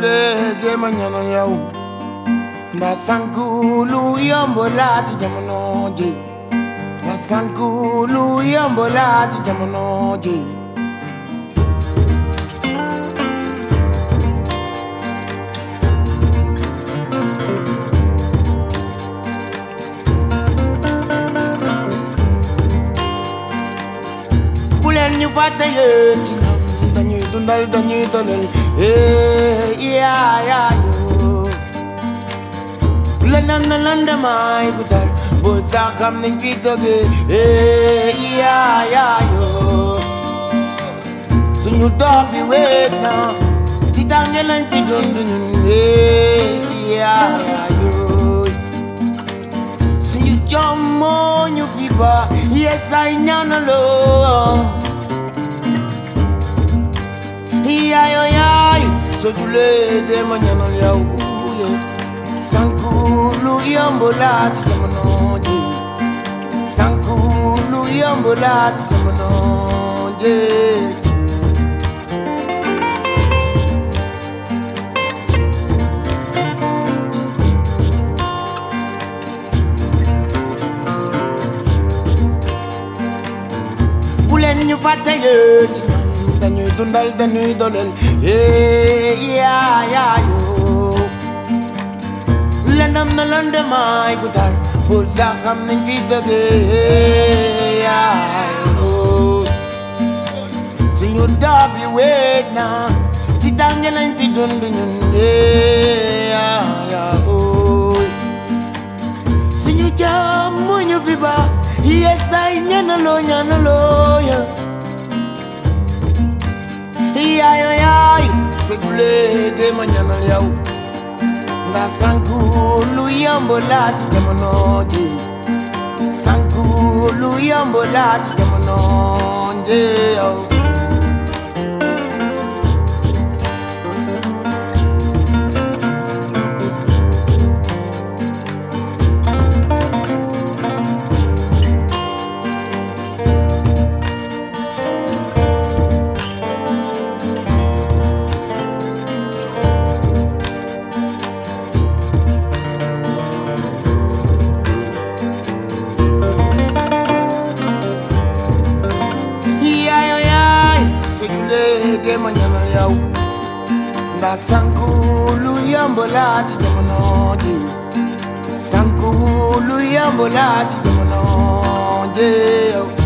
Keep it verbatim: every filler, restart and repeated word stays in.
Sojule de mañana yau na sankulu yombola si jamonoje na sankulu yombola si jamonoje Bulen ñu faté yeen dañuy dundal dañuy dolel eh yeah yeah yo lenam na landa may butal bo sa kam nañ fi toge eh yeah yeah yo suñu dox bi wet na ci tangé lañ fi dund ñun eh yeah yeah yo suñu jom mo ñu fi ba yes ay ñaanalo Ay, ay, ay, Sojule de mañana yau Sankulu yambola ti jamanoje Sankulu yambola ti jamanoje Bulen ñu faté dañuy dundal dañuy dolel eh yeah yeah yo lenam na lande may gutar bul sax xam nañ fi toge yeah yo suñu dab yi wet na ci tangé lañ fi dund ñun eh yeah yo suñu jam mo ñu fi ba yes ay ñanalo ñanalo ya Ay, ay, ay, Sojule de mañana yau Na sankulu yambola si jamanoje Sankulu yambola si jamanoje yau de mañana yau na sankulu yambola ti jamanoje Sankulu yambola ti jamanoje